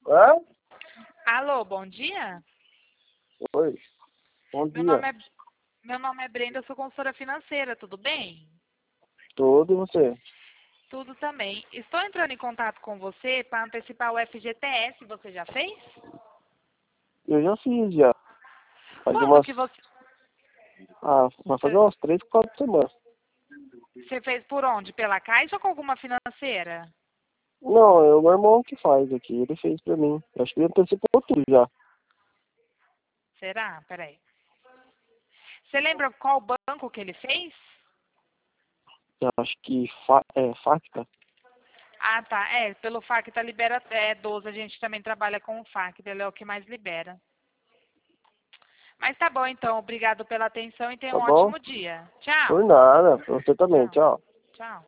Hã? Alô, bom dia? Oi. Bom Meu dia. nome é, meu nome é Brenda, eu sou consultora financeira, tudo bem? Tudo e você? Tudo também. Estou entrando em contato com você para antecipar o FGTS, você já fez? Eu já fiz já. Faz Quando umas. que você... Vai fazer umas 3, 4 semanas. Você fez por onde? Pela Caixa ou com alguma financeira? Não, é o meu irmão que faz aqui. Ele fez pra mim. Eu acho que ele antecipou tudo já. Será? Peraí. Você lembra qual banco que ele fez? Eu acho que Facta. Ah, tá. É, pelo Facta libera 12, a gente também trabalha com o Facta, ele é o que mais libera. Mas tá bom então, obrigado pela atenção e tenha Tá um bom? ótimo dia. Por Tchau. nada. Pra você também. Tchau. Tchau. Tchau.